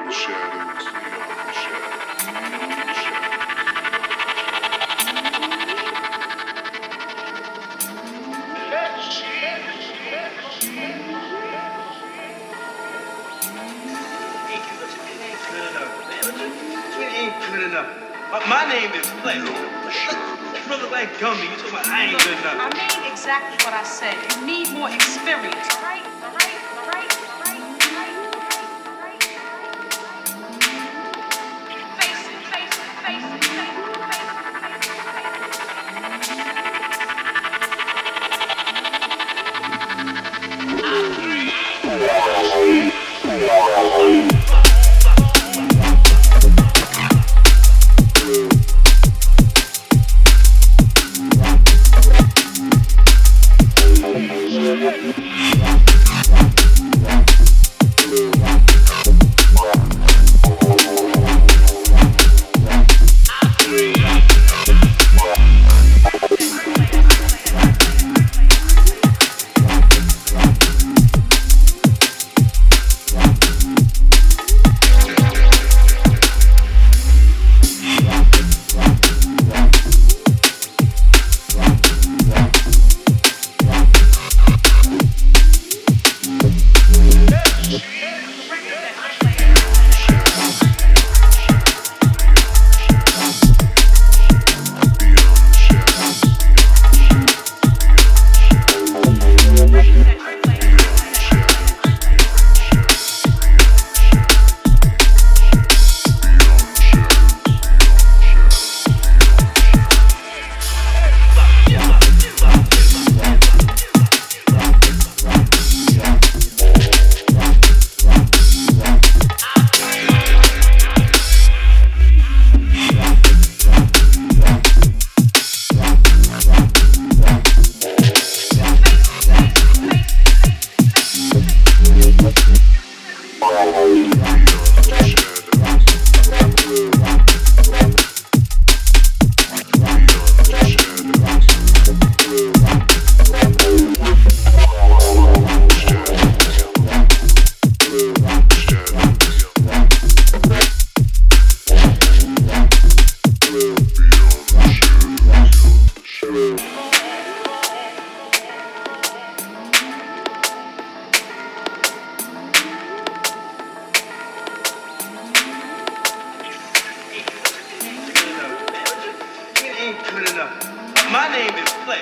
My name is Flex. Brother like Gumby, you talking about I ain't good enough. I mean exactly what I said. You need more experience, all right? All right? All right? All right? All right? Face it, face it, face it, face it, My name is Flex.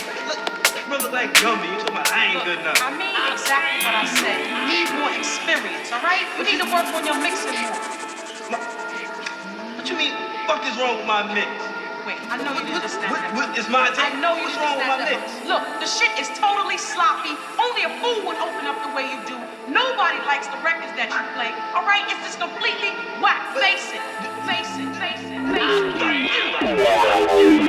Brother like Gumby, you talking about I ain't good enough. I mean exactly what I said. You need more experience, all right? You need to work on your mixing more. What you mean, fuck is wrong with my mix? Wait, I know you understand that. What is my take? I know you What's wrong with my understand mix? that. Look, the shit is totally sloppy. Only a fool would open up the way you do. Nobody likes the records that you play, all right? It's just completely whack. Face it. Face it. Face it. Face it.